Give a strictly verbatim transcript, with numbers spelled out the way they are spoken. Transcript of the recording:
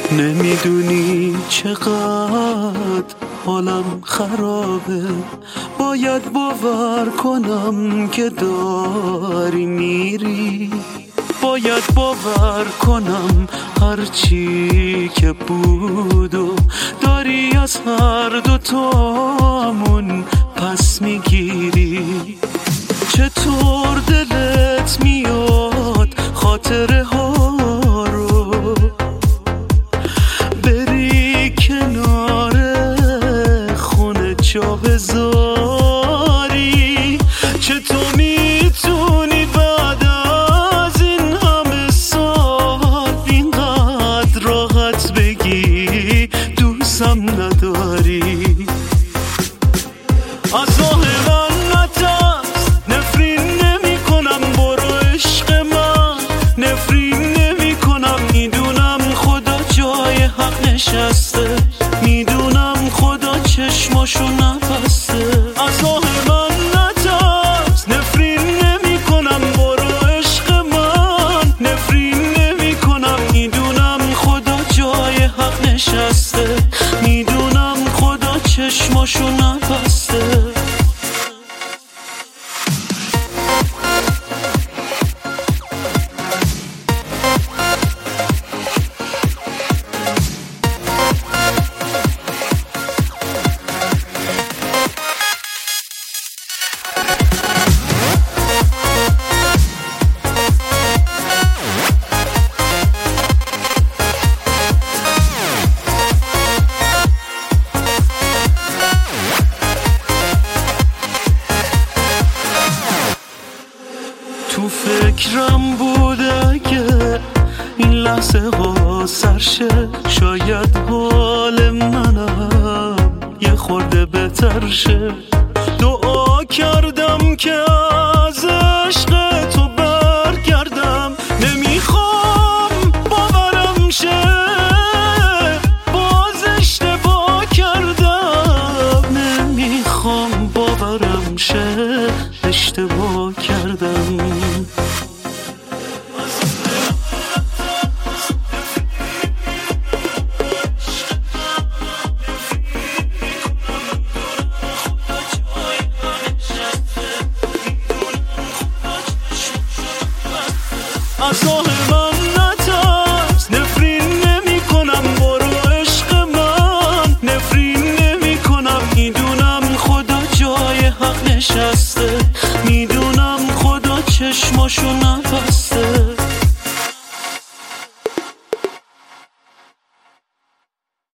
نمیدونی چقدر حالم خرابه، باید باور کنم که داری میری، باید باور کنم هرچی که بود و داری از هر دوتامون پس میگیری. چطور دلت میاد خاطره ها رو بری کنار خونه جا بذاری؟ چطور میتونی بعد از این همه سال اینقدر راحت بگی دوستم نداری؟ از راه من نترس، نفرین نمی کنم، برو عشق من، نفرین نمی کنم. میدونم خدا جای حق نشسته، میدونم خدا چشماشو نبسته. از راه من نترس، نفرین نمی کنم، برو عشق من، نفرین نمی کنم. میدونم خدا جای حق نشسته، میدونم خدا چشماشو نبسته. تو فکرم بوده که این لحظه ها سرشه، شاید حال منم یه خورده بهتر شه. دعا کردم که از عشق تو برگردم، نمیخوام باورم شه باز اشتباه کردم، نمیخوام باورم شه اشتباه کردم. از راه من نترس، نفرین نمی کنم، برو عشق من، نفرین نمی کنم. میدونم خدا جای حق نشسته، میدونم خدا چشماشو نبسته.